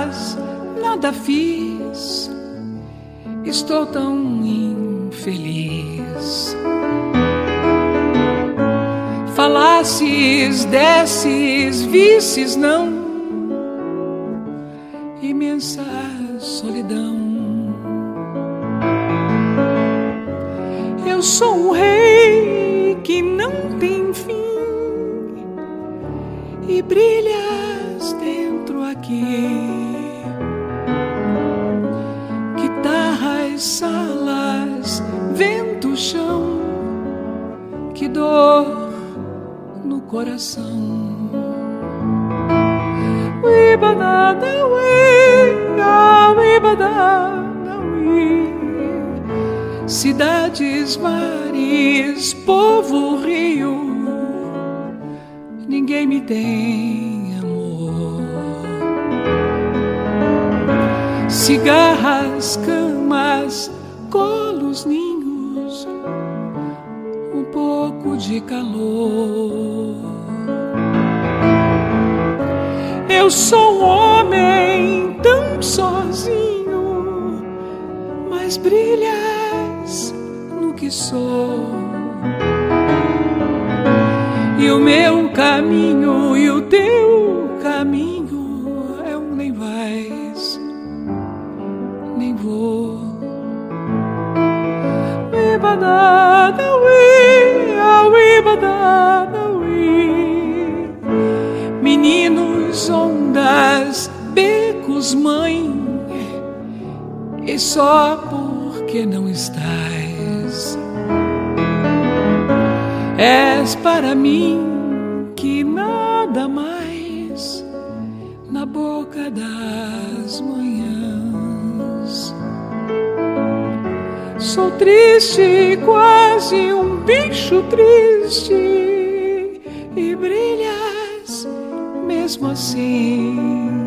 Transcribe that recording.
mas nada fiz. Estou tão infeliz. Falasses, desses, visses, não. Imensa solidão. Eu sou um rei que não tem fim e brilhas dentro aqui. Guitarras, salas, vento, chão, que dor no coração. Cidades, mares, povo, rio, ninguém me tem amor. Cigarras, camas, colos, ninhos, um pouco de calor. Eu sou um homem tão sozinho, mas brilhas no que sou. E o meu caminho e o teu caminho é um nem vais, nem vou. Meninos, ondas, becos, mãe, e só porque não estás, és para mim que nada mais na boca das manhãs. Sou triste, quase um bicho triste, e brilhas mesmo assim.